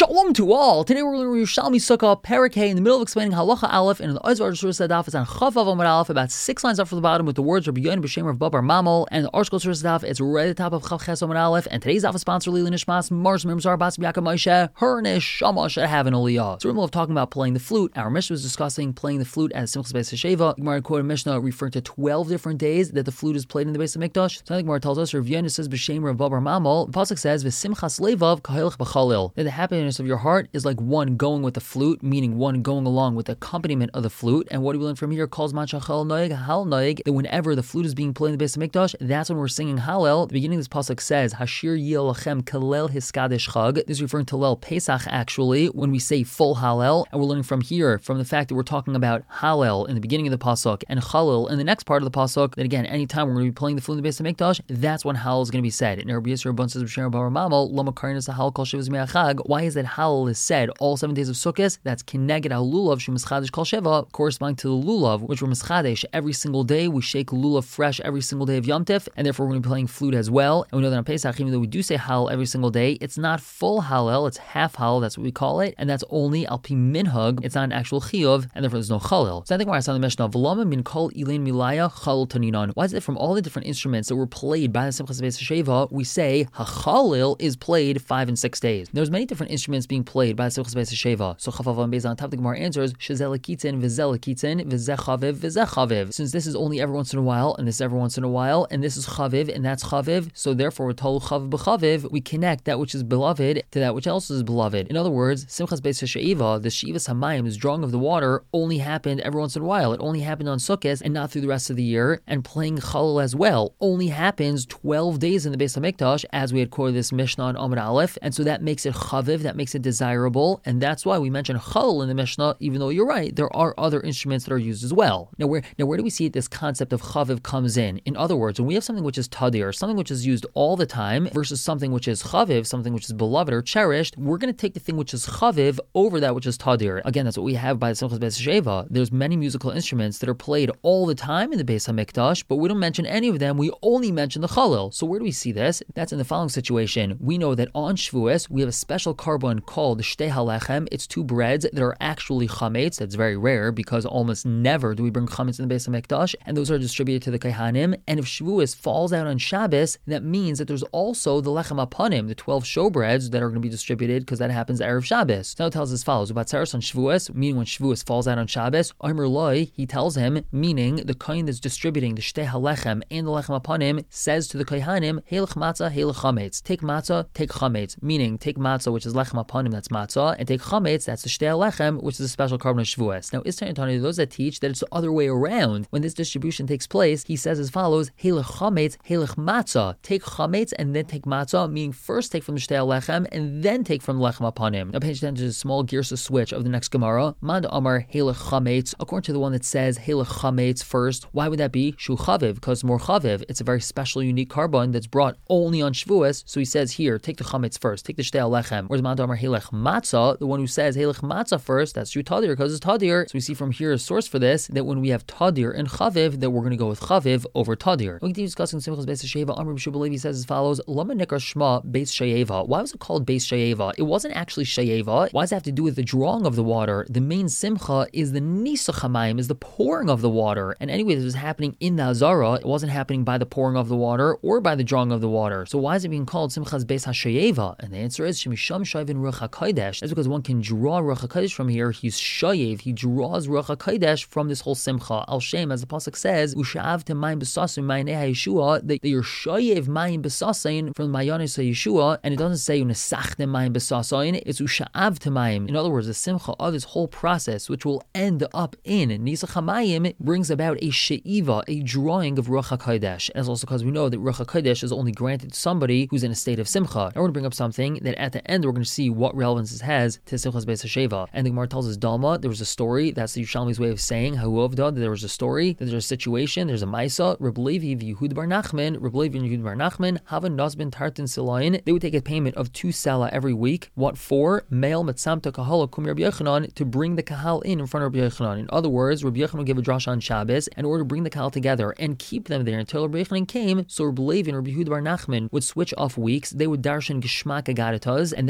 Shalom to all. Today we're learning Yerushalmi Sukkah, Perek Hey, in the middle of explaining Halacha Aleph, and in the Ozvar Surah Daf is on Chaf Vav Amud Aleph, about 6 lines up from the bottom with the words Rabbi Yoin B'Shem Rav Bar Mamel, and the Arshkol Surah Daf, it's right at the top of Chaf Ches Amud Aleph, and today's Daf is sponsored Lili Nishmas, Mars Mimzar Bas B'Yakam Moshe, her Neshama should have an Aliyah. So we're talking about playing the flute. Our Mishnah was discussing playing the flute as Simchas Beis HaSheva. Gemara quoted Mishnah referring to 12 different days that the flute is played in the Beis HaMikdash. So I think Gemara tells us, Rav Yoin says B'Shem Rav Bar Mamel, the Pasuk says, V'simchas levav kahilch b'chalil, that the happiness of your heart is like one going with the flute, meaning one going along with the accompaniment of the flute. And what do we learn from here? Calls machachal noig hal noig, that whenever the flute is being played in the Beis HaMikdash, that's when we're singing Hallel. The beginning of this pasuk says Hashir Yil Lachem Kalel Hiskadesh Chag. This is referring to Lel Pesach actually, when we say full Hallel. And we're learning from here, from the fact that we're talking about Hallel in the beginning of the pasuk and Chalil in the next part of the pasuk, that again, anytime we're going to be playing the flute in the Beis HaMikdash, that's when Hallel is going to be said. And Rabbi Yisrael Bun says B'Shem Bar Mamel, Lama Karnas Hallel Kol Shivas Me'achag. Why is that Hallel is said all 7 days of Sukkot? That's Kineged Al Lulav Shem Mischadesh Kol Sheva, corresponding to the Lulav, which we're Mischadesh every single day. We shake Lulav fresh every single day of Yom Tif, and therefore we're going to be playing flute as well. And we know that on Pesach, even though we do say Hallel every single day, it's not full Hallel, it's half Hallel, that's what we call it, and that's only Al Pi Minhag, it's not an actual Chiyuv, and therefore there's no Chalil. So I think where I saw the Mishnah, V'lama min kol ilain milaya Chalil taninan. Why is it from all the different instruments that were played by the Simchas Beis HaSheva, we say HaChalil is played 5 and 6 days? There's many different instruments being played by the Simchas Beis HaSheva. So Chavav and Beis on top, the Gemara answers, Shezelakitzin, Vizelakitzin, Vizechaviv, Vizechaviv. Since this is only every once in a while, and this is every once in a while, and this is Chaviv, and that's Chaviv, so therefore with Tolu Chaviv B'Chaviv, we connect that which is beloved to that which else is beloved. In other words, Simchas Beis HaSheva, the Shivas HaMayim, this drawing of the water, only happened every once in a while. It only happened on Sukkot and not through the rest of the year. And playing Chalil as well only happens 12 days in the Beis HaMikdash, as we had quoted this Mishnah on Amud Aleph, and so that makes it Chaviv, that makes it desirable, and that's why we mentioned Chalil in the Mishnah, even though you're right, there are other instruments that are used as well. Now where do we see this concept of Chaviv comes in? In other words, when we have something which is Tadir, something which is used all the time, versus something which is Chaviv, something which is beloved or cherished, we're going to take the thing which is Chaviv over that which is Tadir. Again, that's what we have by the Simchas Beis HaSheva. There's many musical instruments that are played all the time in the Beis HaMikdash, but we don't mention any of them, we only mention the Chalil. So where do we see this? That's in the following situation. We know that on Shavuos, we have a special carbon called Shtei HaLechem. It's 2 breads that are actually chametz. That's very rare because almost never do we bring chametz in the Beis HaMikdash, and those are distributed to the Kohanim. And if Shavuos falls out on Shabbos, that means that there's also the Lechem Apanim, the 12 showbreads that are going to be distributed, because that happens Erev Shabbos. So now it tells as follows, about Tzaros on Shavuos, meaning when Shavuos falls out on Shabbos, Omer Loi, he tells him, meaning the Kohen that's distributing the Shtei HaLechem and the Lechem Apanim, says to the Kohanim, Heilach Matzah, Heilach Chametz. Take matzah, take chametz. Meaning, take matzah, which is Lechem Apanim, that's matzah, and take chametz, that's the Shtei HaLechem, which is a special carbon of Shavuos. Now, Istar and Tani, those that teach that it's the other way around, when this distribution takes place, he says as follows, Heilach Chametz, Heilach Matzah. Take chametz and then take matzah, meaning first take from the Shtei HaLechem and then take from the Lechem Apanim. Now, page attention to the small Girsa switch of the next Gemara. Mad Amar Heilach Chametz, according to the one that says Heilach Chametz first. Why would that be? Shu Chaviv, because more Chaviv. It's a very special, unique carbon that's brought only on Shavuos. So he says here, take the Chametz first, take the Shtei HaLechem. Whereas Mad Amar Heilach Matzah, the one who says Heilach Matzah first, that's Shu Tadir, because it's Tadir. So we see from here a source for this, that when we have Tadir and Chaviv, that we're going to go with Chaviv over Tadir. We continue discussing Simchas Beis HaSheva. Amr B'Shuba Levi says as follows, Lama Nikra Shma Beis Shayeva. Why was it called Beis Shayeva? It wasn't actually Shayeva. Why does it have to do with the drawing of the water? The main Simcha is the Nisach HaMayim, is the pouring of the water. And anyway, this was happening in the Azara. It wasn't happening by the pouring of the water or by the drawing of the water. So why is it being called Simchas Beis HaShayeva? And the answer is Shemisham Shayvin Ruach HaKodesh. That's because one can draw Ruach HaKodesh from here. He's Shayev. He draws Ruach HaKodesh from this whole Simcha. Al Shem, as the pasuk says, Usha'av to Mayim B'sasim Mayinei HaYeshua, that you're Shayev Mayim B'sasim from Mayanis HaYeshua, and it doesn't say Unesachtem Mayim B'sasim, it's Usha'av to Mayim. In other words, the Simcha of this whole process, which will end up in Nisach HaMayim, brings about a She'iva, a drawing of Ruach HaKodesh. And it's also because we know that Ruach HaKodesh is only granted to somebody who's in a state of Simcha. Now we're going to bring up something that at the end we're going to see what relevance this has to Simchas Beis HaSheva. And the Gemara tells us Dalma, there was a story, that's the Yerushalmi's way of saying Ha'uavda, that there was a story, that there's a situation, there's a Maisa, Reb Levi v'Yehud bar Nachman, Reb Levi and Yehud bar Nachman, Hava Nazbin Tartin Silayin, they would take a payment of 2 sela every week. What for? Mail Metzamta Kahala Kum Rabbi Yochanan, to bring the Kahal in front of Rabbi Yochanan. In other words, Rabbi Yochanan would give a drash on Shabbos in order to bring the Kahal together and keep them there until Rabbi Yochanan came. So Reb Levi and Rabbi Yehud bar Nachman would switch off weeks. They would darshan Geshmak Agadatas, and that kept everyone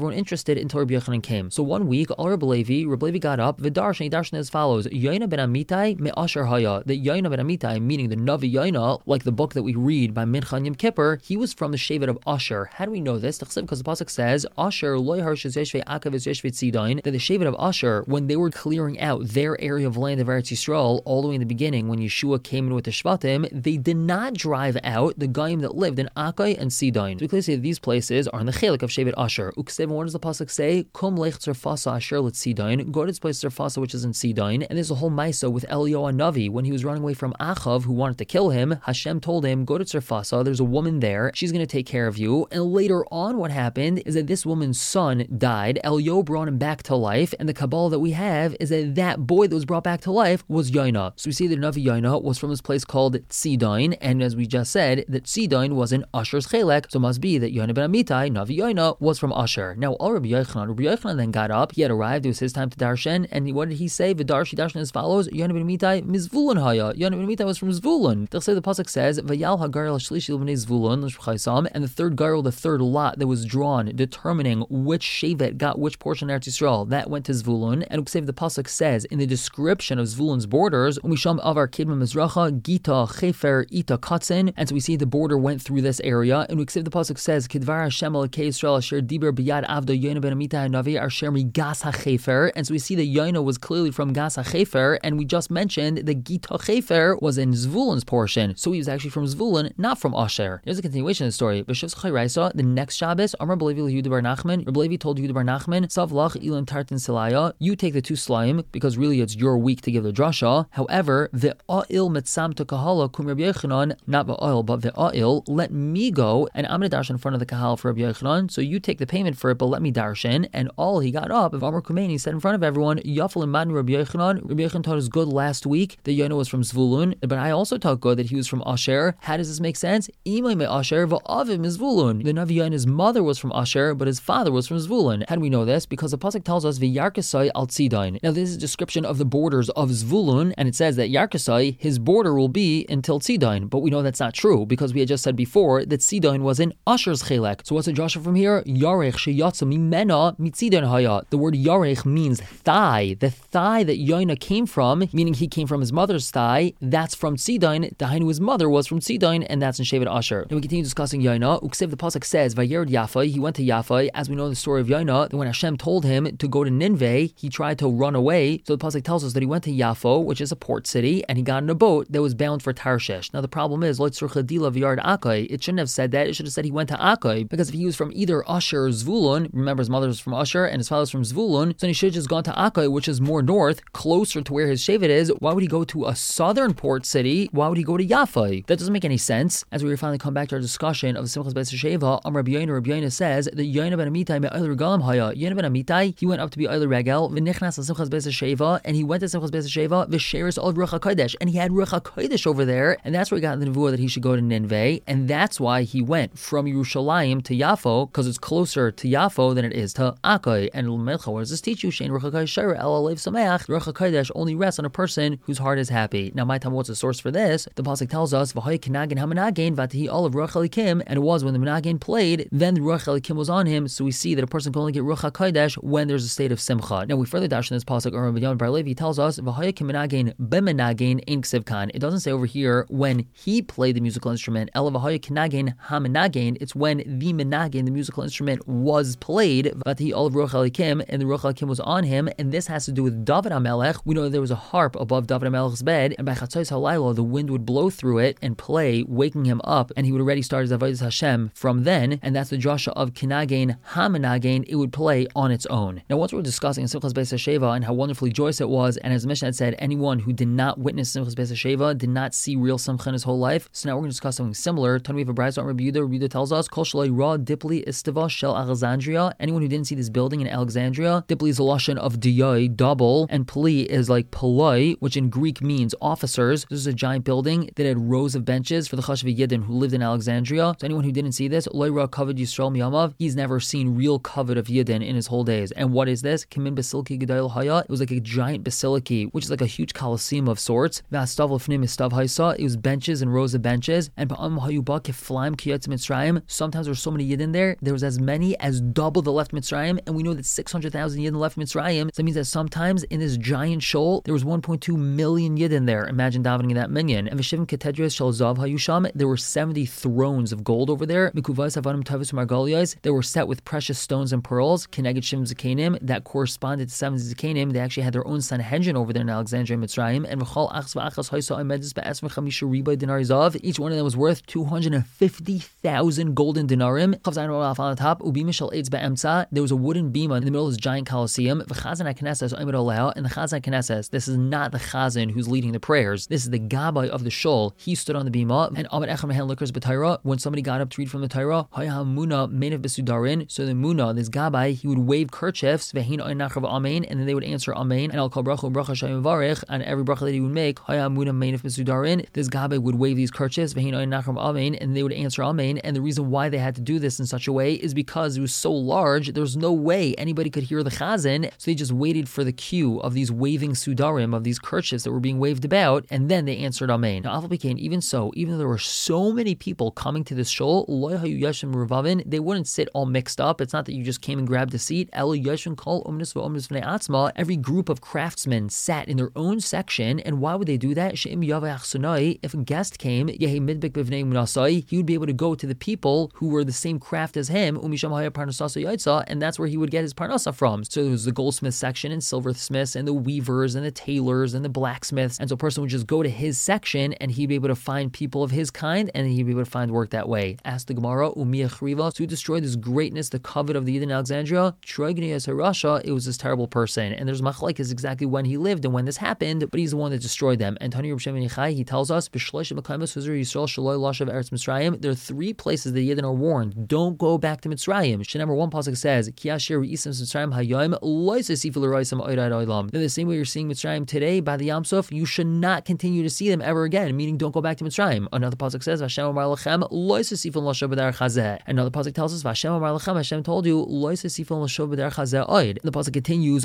everyone interested until Rabbi Yochanan came. So one week, all Rabbi Levi got up, V'darshan, he darshan as follows, Yoina ben Amitai me Asher Haya, that Yoina ben Amitai, meaning the Navi Yoina, like the book that we read by Mincha and Yom Kippur, he was from the Shevet of Asher. How do we know this? Because the pasuk says, Asher loy harshes yeshvei akav is yeshvei tzidain, that the Shevet of Asher, when they were clearing out their area of land of Eretz Yisrael, all the way in the beginning, when Yeshua came in with the Shvatim, they did not drive out the Goyim that lived in Akai and Sidain. So we clearly say that these places are in the chelik of Shevet Asher. Uksev, what does the pasuk say? Kum lech tzerfasa Asher let Sidain. Go to this place Tzerfasa, which is in Sidain. And there's a whole Maisa with Eliyahu Navi. When he was running away from Achav, who wanted to kill him, Hashem told him, go to Tzerfasa, there's a woman there, she's going to take care of you. And later on what happened is that this woman's son died, Eliyahu brought him back to life, and the Kabbalah that we have is that that boy that was brought back to life was Yoina. So we see that Navi Yoina was from this place called Tzidain, and as we just said, that Tzidain was in Asher's Chelek, so it must be that Yoina ben Amitai, Navi Yoina, was from Asher. Now all Rabbi Yochanan then got up, he had arrived, it was his time to darshan, and what did he say? V'darshi darshan as follows, Yoina ben Amitai mizvulun haya. Yoina ben Amitai was from Zvulun. They'll say the pasuk says, Vayal hagarel shlishi l'bnei Zvulun, and the third garel, the third lot that was drawn, determining which shevet got which portion of Eretz Yisrael, that went to Zvulun. And the pasuk says in the description of Zvulun's borders, Umisham avar kedma mizracha, Gita, Chefer, Ita, Katzin, and so we see the border went through this area. And the pasuk says, Kidvar Hashem Elokei Yisrael asher diber biyad avda Yoina ben Amitai Navi asher migas hachefer, and so we see that Yoina was clearly from Gas hachefer, and we just mentioned that Gita Chefer was in Zvulun's portion, so he was actually from Zvulun, not from Asher. Here's a continuation of the story. The next Shabbos, Amar Belevi Yehuda bar Nachman, Rabbi told Yehuda bar Nachman, Savlach ilan tartan silaya, you take the two slime, because really it's your week to give the drasha. However, the oil mitzam to kahala kum Rabbi Yochanan, not the oil, but the oil, let me go, and I'm going to darshan in front of the kahal for Rabbi Yochanan, so you take the payment for it, but let me darshan. And all he got up, if Amar Kumeini said in front of everyone, Yafal and Madin Rabbi Yochanan taught us good last week that Yoina was from Zvulun, but I also taught good that he was from Asher. How does this make sense? Imay me Asher va'avim is Zvulun. The Navi Yoina's mother was from Asher, but his father was from Zvulun. How do we know this? Because the pasuk tells us v'yarkasai al Tzidain. Now this is a description of the borders of Zvulun, and it says that Yarkasai, his border will be until Tzidain, but we know that's not true because we had just said before that Tzidain was in Asher's Chelek. So what's the drasha from here? Yarech sheyatsa mimena mitzidain haya. The word Yarech means thigh. The thigh that Yoina came from, meaning he came from his mother's thigh, that's from Tzidain. Dahainu, his mother was from Tzidain, and that's in Shevet Asher. Now we continue discussing Yoina. Uksev, the pasuk says, Vayered Yafa, he went to Yafa. As we know the story of Yoina, that when Hashem told him to go to Nineveh, he tried to run away. So the pasuk tells us that he went to Yafo, which is a port city, and he got in a boat that was bound for Tarshish. Now the problem is, it shouldn't have said that. It should have said he went to Akai, because if he was from either Asher or Zvulun, remember his mother was from Asher and his father was from Zvulun, so he should have just gone to Akai, which is more north, closer to where his shevet is. Why would he go to a southern port city? Why would he go to Yafa? That doesn't make any sense. As we finally come back to our discussion of Simchas Beis Sheva, Rabbi Yoina says that Yoina ben Amitai me Eiler Galam Haya. Yoina ben Amitai, he went up to be Eiler Regel, v'nichnas Simchas Beis Sheva, and he went to Simchas Beis Sheva, v'sheres al Ruach HaKodesh, and he had Ruach HaKodesh over there, and that's where he got the nevuah that he should go to Nineveh, and that's why he went from Yerushalayim to Yafo, because it's closer to Yafo than it is to Akai. And Melcha, what does this teach you? Shein Ruach HaKodesh Shara El Alev Sameach. Ruach HaKodesh only rests on a person whose heart is happy. Now, my time, what's the source for this? The pasuk tells us, V'hay Kenagin HaMenagin V'atihi Olav Ruach Elikim, and it was when the Menagin played, then the Ruach Elikim was on him. So we see that a person can only get Ruach HaKodesh when there's a state of Simcha. Now we further dash in this pasuk, Rabbi Yochanan bar Levi tells us, V'hay Kenagin B'Menagin Ein Ksiv Kan. It doesn't say over here when he played the musical instrument. Ela V'hay Kenagin HaMenagin. It's when the Menagin, the musical instrument, was played. V'atihi Olav Ruach Elikim, and the Ruach Elikim was on him, and this has to do with David HaMelech. We know that there was a harp above David HaMelech's bed, and by Chatzos HaLayla, the wind would blow through it and play, waking him up, and he would already start his Avodas Hashem from then, and that's the drasha of Kenagin HaMenagin. It would play on its own. Now, once we're discussing Simchas Beis Sheva and how wonderfully joyous it was, and as the Mishnah had said, anyone who did not witness Simchas Beis Sheva did not see real Simcha in his whole life. So now we're going to discuss something similar. We have a brayso on Rabbi Yehuda. Rabbi Yehuda tells us, Kol shaloi ra dipli istiva shel Alexandria. Anyone who didn't see this building in Alexandria, dipli is a lashon of diyai, double, and pli is like poloi, which in Greek means officers. This is a giant building that had rows of benches for the Chashav Yidden who lived in Alexandria. So anyone who didn't see this, loy ra kavod Yisrael miyamav, he's never seen real kavod of Yidden in his whole days. And what is this? Kimin basilki gedayel haya. It was like a giant basiliki, which is like a huge coliseum of sorts. V'astav lefnim istav haisa. It was benches and rows of benches. And ba'am hayuba keflaim kiyatzim mitzrayim. Sometimes there were so many Yidden there. There was as many as double the left Mitzrayim, and we know that 600,000 Yidden left Mitzrayim. So that means that sometimes in this giant shoal, there was 1.2 million Yidden there. Imagine davening in that minyan. And V'shivim Ketedres Shel Zav Hayusham, there were 70 thrones of gold over there. Mikuvais Avanim Tavis Margalios, they were set with precious stones and pearls. Keneged Shim Zakanim, that corresponded to 70 Zakanim. They actually had their own Sanhedrin over there in Alexandria, Mitzrayim. And V'chol Achs V'achas Haisa Amedis Be'esm Chamisha Riba Dinar Zav. Each one of them was worth 250,000 golden dinarim. Chavzayin Ra'af on the top. Ubim Shel Eitz Be'emtza. There was a wooden bima in the middle of this giant coliseum. V'chazan HaKnesses Omer Oleh, and the Chazan HaKnesses. This is not the Chazan who's leading the prayers. This is the Gabbai of the shul. He stood on the bima. And Amad Echam Mehen Likers B'Torah. When somebody got up to read from the Torah, Hayah Muna Menev Besudarin. So the Muna, this Gabbai, he would wave kerchiefs. Vehin Oin Nachrav Amen, and then they would answer Amen. And Al Kol Bracha Bracha Shem Varich, and every bracha that he would make, Hayah Muna Menev Besudarin. This Gabbai would wave these kerchiefs. Vehin Oin Nachrav Amen, and they would answer Amen. And the reason why they had to do this in such a way is because it was so large, there was no way anybody could hear the Chazan, so they just waited for the cue of these waving sudarim, of these kerchiefs that were being waved about, and then they answered Amen. Now, even so, even though there were so many people coming to this shul, they wouldn't sit all mixed up. It's not that you just came and grabbed a seat. Every group of craftsmen sat in their own section, and why would they do that? If a guest came, he would be able to go to the people who were the same craft as him, and that's where he would get his parnasa from. So there was the goldsmith section and silversmiths and the weavers and the tailors and the blacksmiths, and so a person would just go to his section and he'd be able to find people of his kind, and he'd be able to find work that way. Ask the Gemara, to destroy this greatness, the covet of the Yidden Alexandria, it was this terrible person, and there's machlekes exactly when he lived and when this happened, but he's the one that destroyed them. And Tani Reb Shimon Yochai, he tells us, there are 3 places that Yidden are warned, don't go back to Mitzrayim. Number 1 pasuk says, then the same way you're seeing Mitzrayim today by the Yam Suf, you should not continue to see them ever again, meaning don't go back to Mitzrayim. Another pasuk says, another pasuk tells us, Hashem told you, the pasuk continues,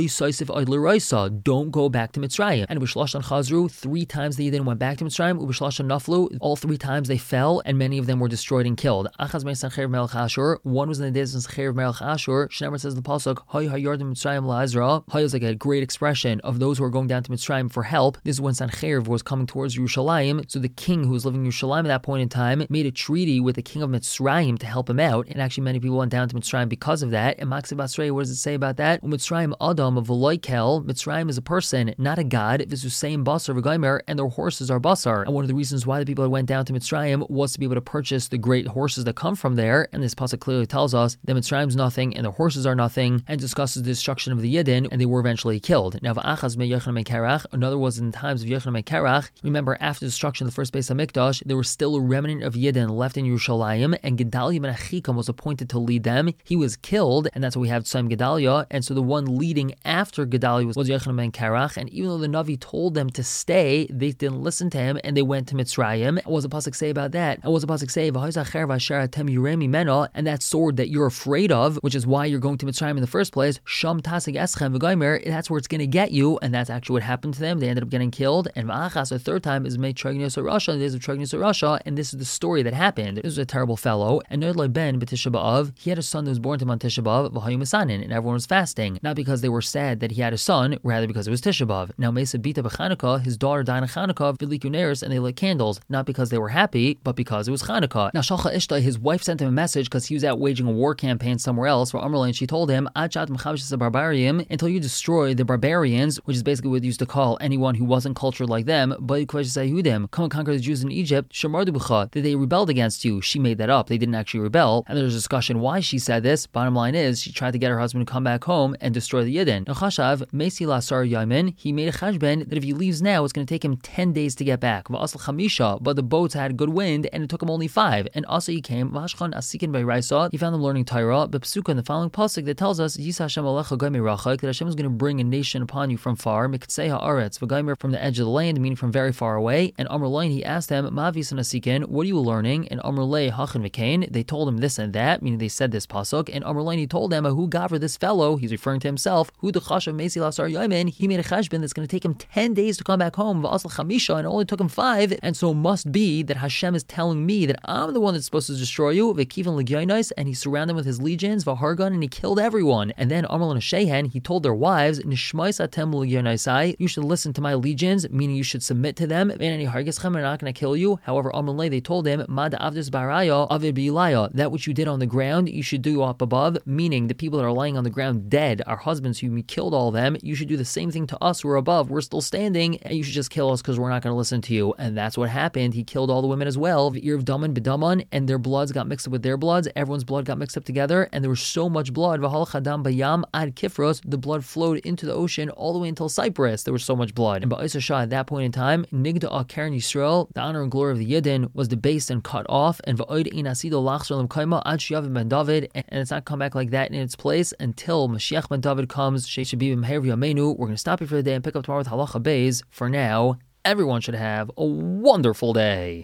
don't go back to Mitzrayim. And Ubishlashan Chazru, 3 times the Yidden went back to Mitzrayim. Ubishlashan Naflu, all 3 times they fell, and many of them were destroyed and killed. One was in the days of Sancheir Melech Ashur. Shneimar says in the pasuk, Hay Hayardim Mitzrayim LaEzra. Hay is like a great expression of those who are going down to Mitzrayim for help. This is when Sancheir was coming towards Yerushalayim. So the king who was living in Yerushalayim at that point in time made a treaty with the king of Mitzrayim to help him out. And actually many people went down to Mitzrayim because of that. And Maksiv Basrei, what does it say about that? Mitzrayim Adam of Veloikel. Mitzrayim is a person, not a god. V'zuseim Basar V'gaimer, and their horses are Basar. And one of the reasons why the people that went down to Mitzrayim was to be able to purchase the great horses that come from there. And this pasuk clearly tells us that Mitzrayim's nothing and the horses are nothing, and discusses the destruction of the Yidden, and they were eventually killed. Now, another was in the times of Yochanan ben Karach. Remember, after the destruction of the first Beis HaMikdash, there was still a remnant of Yidden left in Yerushalayim, and Gedalia ben Achikam was appointed to lead them. He was killed, and that's why we have Tzayim Gedalia, and so the one leading after Gedalia was Yochanan ben Karach, and even though the Navi told them to stay, they didn't listen to him, and they went to Mitzrayim. What does the pasuk say about that? And what does the pasuk say? And that sword that you're afraid of, which is why you're going to Mitzrayim in the first place, Sham Tasig Eschem V'Gaimer, that's where it's going to get you, and that's actually what happened to them. They ended up getting killed. And V'achas, the third time, is made Tragnios Rasha, in the days of Tragnios Rasha, and this is the story that happened. This was a terrible fellow, and Nodlai Ben B'Tisha B'Av, he had a son that was born to him on Tisha B'Av, V'hayu Masanin, and everyone was fasting, not because they were sad that he had a son, rather because it was Tisha B'Av. Now Mesa Bita B'Chanukah, his daughter died on Chanukah, V'liku Neris, and they lit candles, not because they were happy, but because it was Chanukah. Now Shalcha Ishtai, his wife sent him a message because he was out waging a war campaign somewhere else, where Amrlai, and she told him, until you destroy the barbarians, which is basically what they used to call anyone who wasn't cultured like them, come and conquer the Jews in Egypt, that they rebelled against you. She made that up. They didn't actually rebel. And there's a discussion why she said this. Bottom line is, she tried to get her husband to come back home and destroy the Yidden. He made a chashben that if he leaves now, it's going to take him 10 days to get back. But the boats had good wind, and it took him only 5. And also he came, he found them learning Torah, but Psuka in the following pasuk that tells us, that Hashem is going to bring a nation upon you from far, from the edge of the land, meaning from very far away. And Amrulain, he asked them, what are you learning? And Amrulay Hachan V'Kain, they told him this and that, meaning they said this pasuk. And Amrulain, he told them, who gavra this fellow, he's referring to himself, who the chashav mesi lasar yamin, he made a chashbin that's going to take him 10 days to come back home, v'asal chamisha, and it only took him 5. And so it must be that Hashem is telling me that I'm the one that's supposed to destroy you, v'kivan l'gyainais, and he surrounded him with his legions, Vahargan, and he killed everyone. And then Amr and Shehen, he told their wives, Nishmais atem l'yonaisai, you should listen to my legions, meaning you should submit to them. And they're not going to kill you. However, Amr they told him, Mad avdus baraya avid bilaya, that which you did on the ground, you should do up above, meaning the people that are lying on the ground dead, our husbands who killed all of them, you should do the same thing to us who are above. We're still standing, and you should just kill us because we're not going to listen to you. And that's what happened. He killed all the women as well, V'irv daman b'daman, and their bloods got mixed up with their bloods. Everyone's blood got mixed up together, and there was so much blood. V'hal chadam bayam ad Kifros, the blood flowed into the ocean all the way until Cyprus. There was so much blood. And Ba'is Shah, at that point in time, Nigda'a Karen Yisrael, the honor and glory of the Yidden, was debased and cut off. And Va'oid inasido lachshalim kaima ad Sheyavim ben David, and it's not come back like that in its place until Mashiach ben David comes. Sheishabim Meher V'Yameinu. We're going to stop here for the day and pick up tomorrow with Halacha Beis. For now, everyone should have a wonderful day.